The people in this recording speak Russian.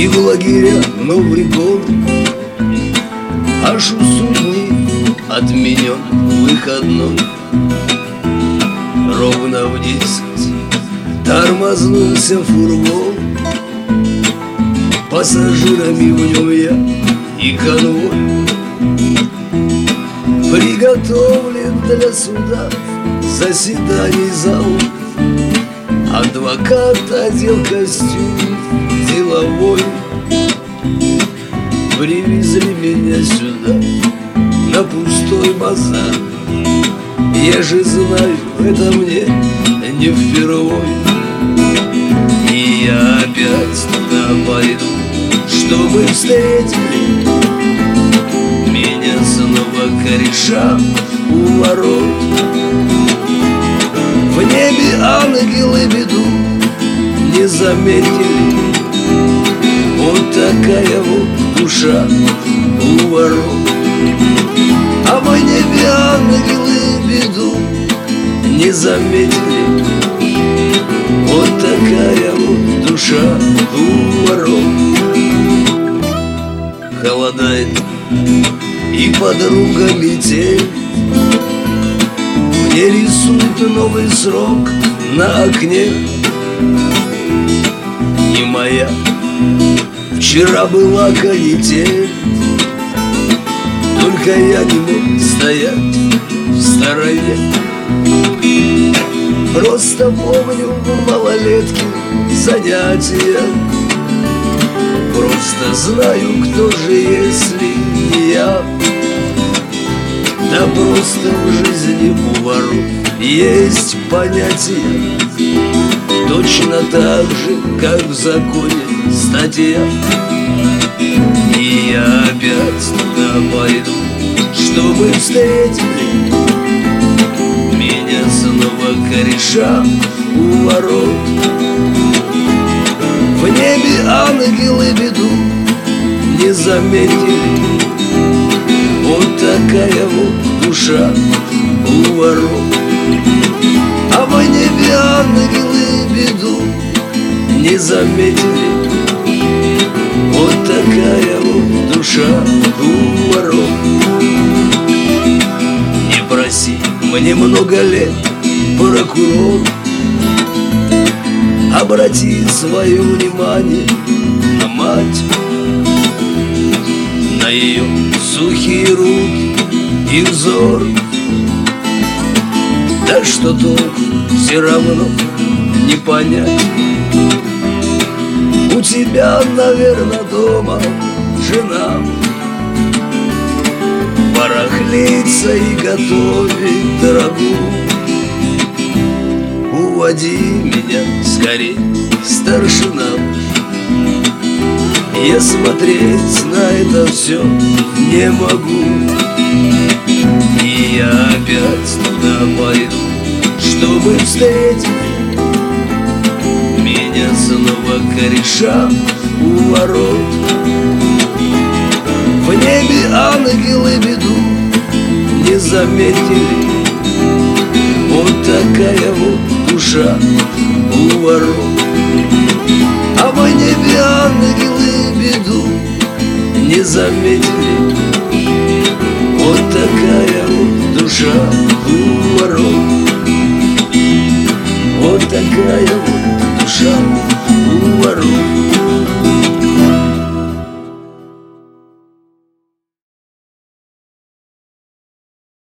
И в лагеря Новый год, аж у судьи отменен выходной. Ровно в 10 тормознулся фургон, пассажирами в нем я и конвой. Приготовлен для суда заседаний зал. Адвокат одел костюм деловой. Привезли меня сюда на пустой базар. Я же знаю, это мне не впервой. И я опять туда пойду, чтобы встретили меня снова кореша у ворот. В небе ангелы беду не заметили. Вот такая вот душа у ворот. А в небе ангелы беду не заметили. Вот такая вот душа у ворот. Холодает и подруга метель. Мне рисует новый срок на окне. Не моя, вчера была канитель. Только я не мог стоять в стороне. Просто помню малолетки занятия. Просто знаю, кто же, если не я. Да просто в жизни у воров есть понятие, точно так же, как в законе статья. И я опять туда пойду, чтобы встретили меня снова кореша у ворот. В небе ангелы беду не заметили. Вот такая вот душа у ворот. А в небе ангелы беду не заметили. Вот такая вот душа у ворот. Не проси, мне много лет, прокурор. Обрати свое внимание на мать, на ее сухие руки и взор. Да что толку, все равно не понять. У тебя, наверное, дома жена барахлится и готовит дорогую. Уводи меня скорей, старшина. Я смотреть на это все не могу. И я опять туда пойду, чтобы встретить меня снова кореша у ворот. В небе ангелы беду не заметили. Вот такая вот душа у ворот. А в небе ангелы беду не заметили. Вот такая вот душа у ворот. Вот такая вот